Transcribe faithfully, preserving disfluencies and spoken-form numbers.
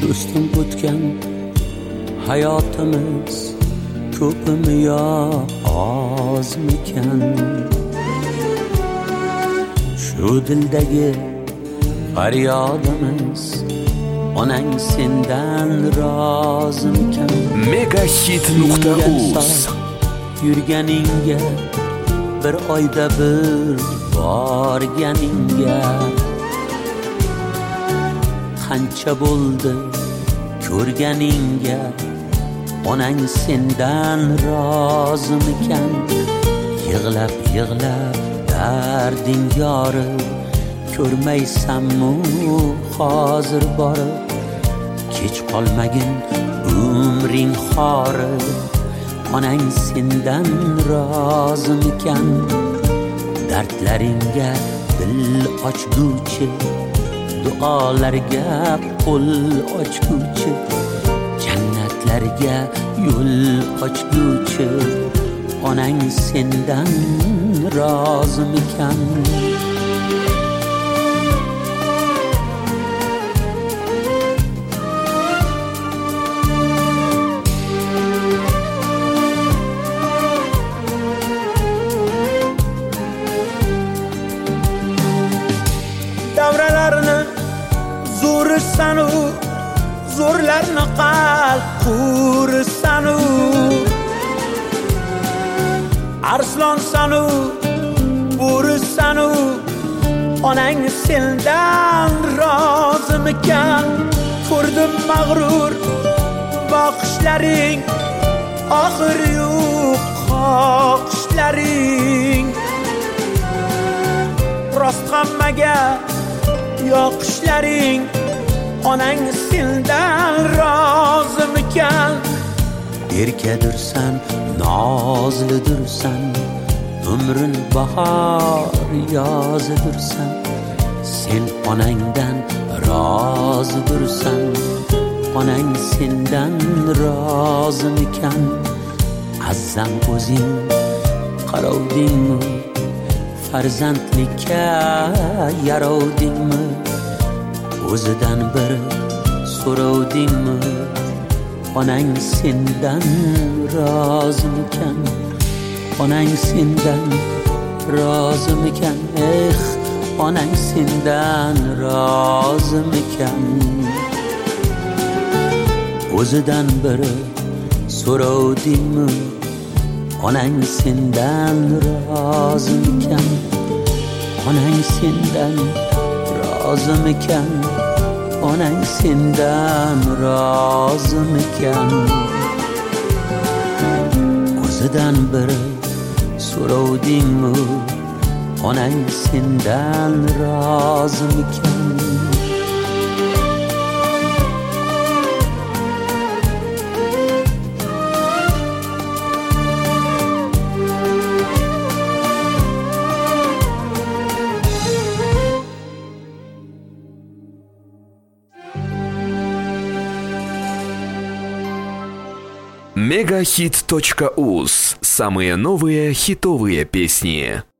do'stim o'tgan hayotimiz ko'pmi yo ozmikan? Shu dildagi faryodimiz onang sendan rozimikan? megahit nuqta uz Yurganingga bir oyda bir borganingga qancha bo'ldi ko'rganingga onang sendan rozimikan? Yig'lab yig'lab darding yorib ko'rmaysanmi hozir borib? Kech qolmagin umring xorib onang sendan rozimikan? Dardlaringga dil ochguvchi, duolarga qo'l ochguvchi, jannatlarga yo'l ochguvchi onang sendan rozimikan? Davralarni zo'risanu, zo'rlarni qalb qurisanu, arslonsanu, bo'risanu onang sendan rozimikan? Ko'rdim mag'rur boqishlaring, oxiri yo'q qoqishlaring, rost hammaga yoqishlaring onang sendan rozimikan? Erkadursan, nozlidursan, umrin bahor yozidursan, sen onangdan rozidursan, onang sendan rozimikan? Azzam o'zing qarovdingmi, farzandlikka yarovdingmi? O'zidan bir so'rovdingmi, onang sendan rozimikan? Onang sendan rozimikan? Eh, onang sendan rozimikan? O'zidan bir so'rovdingmi, onang sendan rozimikan? Onang sendan rozimikan? Onang sendan rozimikan? O'zidan bir so'rovdingmi, onang sendan rozimikan? megahit точка уз. Самые новые хитовые песни.